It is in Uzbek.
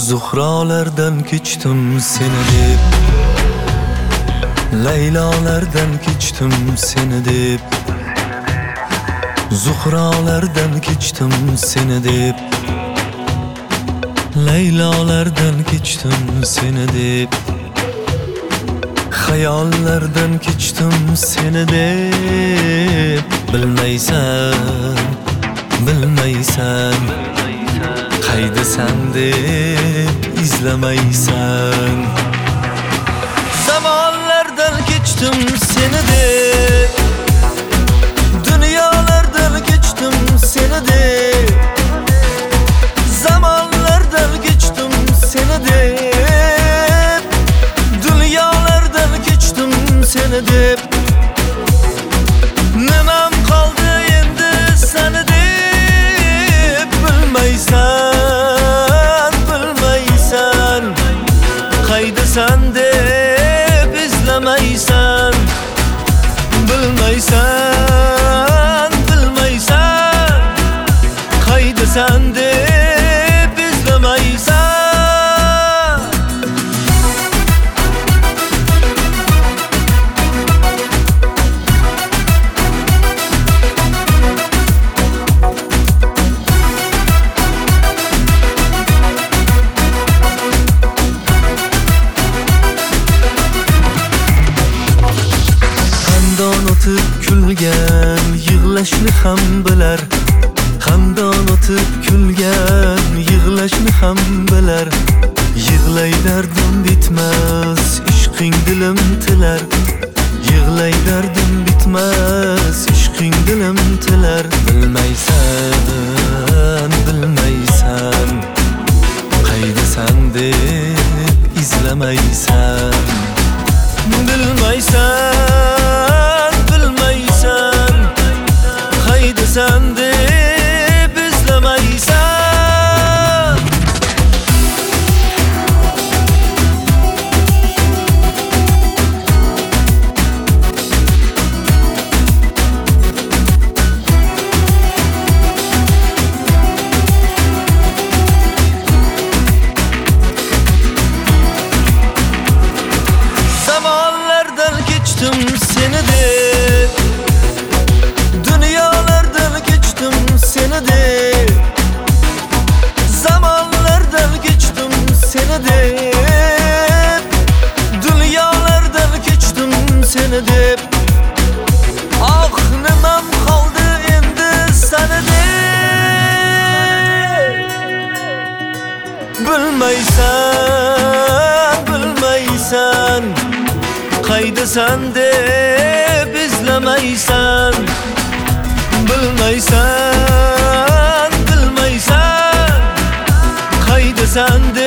Zuhralardan kechdim seni deb, Laylolardan kechdim seni deb, Zuhralardan kechdim seni deb, Laylolardan kechdim seni deb, Xayollardan kechdim seni deb. Bilmaysan, bilmaysan, qaydasan deb izlamaysan. Zamonlardan kechdim seni deb, dunyolardan kechdim seni deb, zamonlardan kechdim seni deb, dunyolardan kechdim seni deb. Nimam qoldi endi seni deb, bilmaysan, bilmaysan, qaydasan deb izlamaysan. Bilmaysan, bilmaysan, qaydasan deb izlamaysan. Hamdon o'tib kulgan yig'lashni ham bilar, hamdon o'tib kulgan yig'lashni ham bilar. Yig'lay dardim bitmas, ishqing dilim tilar. Yig'lay dardim bitmas, ishqing dilim tilar. Bilmaysan, bilmaysan, qaydasan deb izlamaysan. Bilmaysan, bilmaysan, qaydasan deb izlamaysan. Zamonlardan kechdim seni deb, dunyolardan kechdim seni deb, zamonlardan kechdim seni deb, dunyolardan kechdim seni deb. Ah, nimam qoldi endi seni deb, bilmaysan, bilmaysan, qaydasan deb izlamaysan. Bilmaysan, bilmaysan, qaydasan deb